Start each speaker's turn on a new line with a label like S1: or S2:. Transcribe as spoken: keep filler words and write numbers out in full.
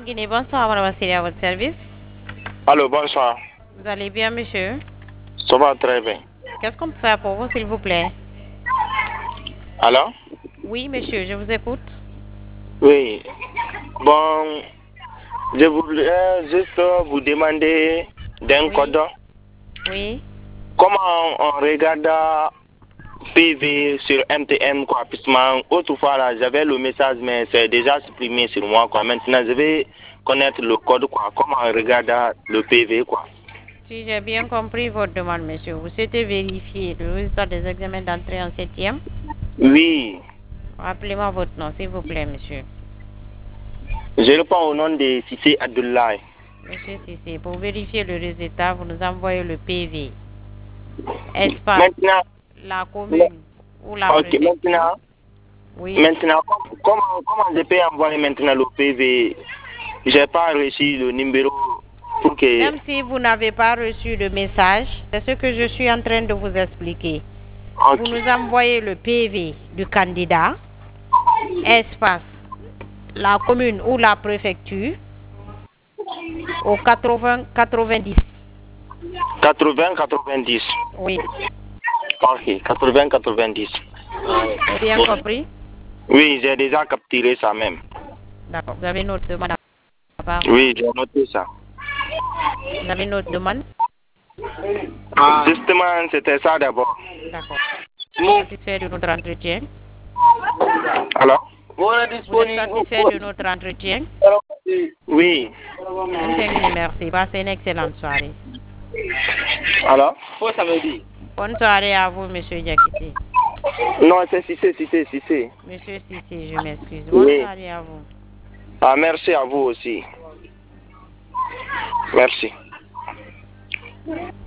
S1: Guinée, bonsoir, madame Assiri, à votre service.
S2: Allô, bonsoir.
S1: Vous allez bien, monsieur?
S2: Ça va très bien.
S1: Qu'est-ce qu'on peut faire pour vous, s'il vous plaît?
S2: Alors?
S1: Oui, monsieur, je vous écoute.
S2: Oui. Bon, je voudrais juste vous demander d'un
S1: Oui.
S2: code.
S1: Oui.
S2: Comment on regarde P V sur M T M, quoi? Puisque autrefois, là, j'avais le message, mais c'est déjà supprimé sur moi, quoi. Maintenant, je vais connaître le code, quoi. Comment on regarde le P V, quoi?
S1: Si j'ai bien compris votre demande, monsieur, vous souhaitez vérifier le résultat des examens d'entrée en septième?
S2: Oui.
S1: Rappelez-moi votre nom, s'il vous plaît, monsieur.
S2: Je réponds au nom de Sissé Abdoulaye.
S1: Monsieur Sissé, pour vérifier le résultat, vous nous envoyez le P V. Espace,
S2: Maintenant,
S1: la commune ou la
S2: ok,
S1: préfecture.
S2: maintenant,
S1: Oui.
S2: maintenant, comment, comment je peux envoyer maintenant le P V? Je n'ai pas reçu le numéro pour que...
S1: Même si vous n'avez pas reçu le message, c'est ce que je suis en train de vous expliquer.
S2: Ok.
S1: Vous nous envoyez le P V du candidat, espace, la commune ou la préfecture, au quatre-vingts quatre-vingt-dix.
S2: quatre-vingts quatre-vingt-dix.
S1: Oui.
S2: Ok, quatre-vingts quatre-vingt-dix.
S1: J'ai bien compris?
S2: Oui, j'ai déjà capturé ça même.
S1: D'accord. Vous avez une autre demande à part?
S2: Oui, j'ai noté ça.
S1: Vous avez une autre demande?
S2: Ah, justement, c'était ça d'abord.
S1: D'accord. Vous êtes satisfait de notre entretien?
S2: Alors?
S1: Vous êtes satisfait de notre entretien?
S2: Oui.
S1: Infiniment merci. Passez une excellente soirée.
S2: Alors? Faut ça me dit.
S1: Bonne soirée à vous, monsieur Diakité.
S2: Non, c'est Cissé, Cissé, Cissé.
S1: Monsieur Sissé, je m'excuse. Bonne
S2: Oui.
S1: soirée à vous.
S2: Ah, merci à vous aussi. Merci.